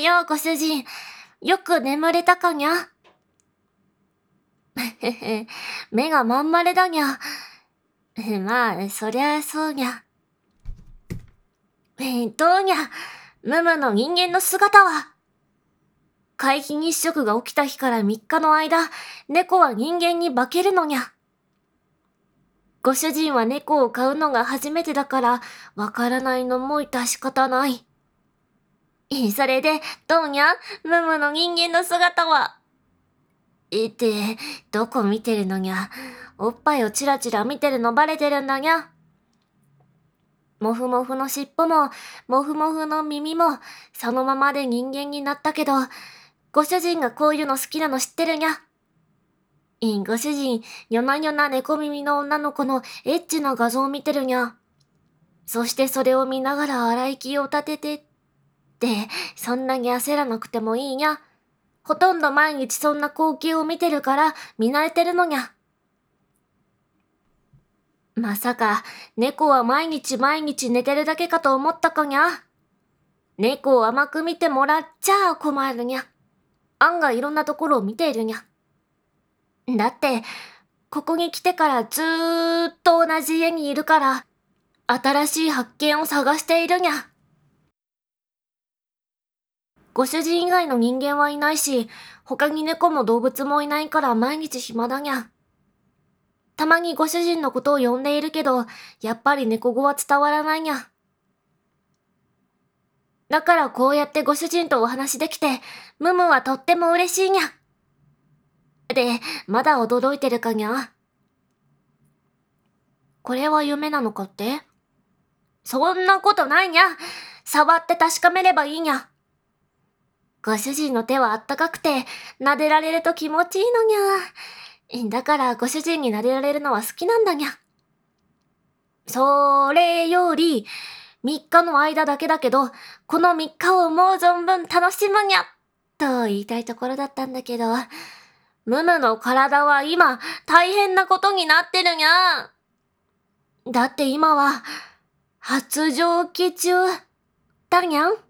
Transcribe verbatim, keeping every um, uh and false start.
ようご主人。よく眠れたかにゃ？へへ、目がまん丸だにゃ。まあ、そりゃそうにゃ。え、どうにゃ、ムムの人間の姿は。皆既日食が起きた日からみっかの間、猫は人間に化けるのにゃ。ご主人は猫を飼うのが初めてだから、わからないのも致し方ない。それで、どうにゃ、ムムの人間の姿は。えって、どこ見てるのにゃ。おっぱいをチラチラ見てるのバレてるんだにゃ。もふもふの尻尾も、もふもふの耳も、そのままで人間になったけど、ご主人がこういうの好きなの知ってるにゃ。ご主人、夜な夜な猫耳の女の子のエッチな画像を見てるにゃ。そしてそれを見ながら洗い気を立てて、って、そんなに焦らなくてもいいにゃ。ほとんど毎日そんな光景を見てるから見慣れてるのにゃ。まさか、猫は毎日毎日寝てるだけかと思ったかにゃ。猫を甘く見てもらっちゃ困るにゃ。案外いろんなところを見ているにゃ。だって、ここに来てからずーっと同じ家にいるから、新しい発見を探しているにゃ。ご主人以外の人間はいないし、他に猫も動物もいないから毎日暇だにゃ。たまにご主人のことを呼んでいるけど、やっぱり猫語は伝わらないにゃ。だからこうやってご主人とお話できて、ムムはとっても嬉しいにゃ。で、まだ驚いてるかにゃ。これは夢なのかって？そんなことないにゃ。触って確かめればいいにゃ。ご主人の手はあったかくて、撫でられると気持ちいいのにゃ。だからご主人に撫でられるのは好きなんだにゃ。それより、みっかの間だけだけど、このみっかをもう存分楽しむにゃ、と言いたいところだったんだけど、ムムの体は今、大変なことになってるにゃ。だって今は、発情期中、だにゃん。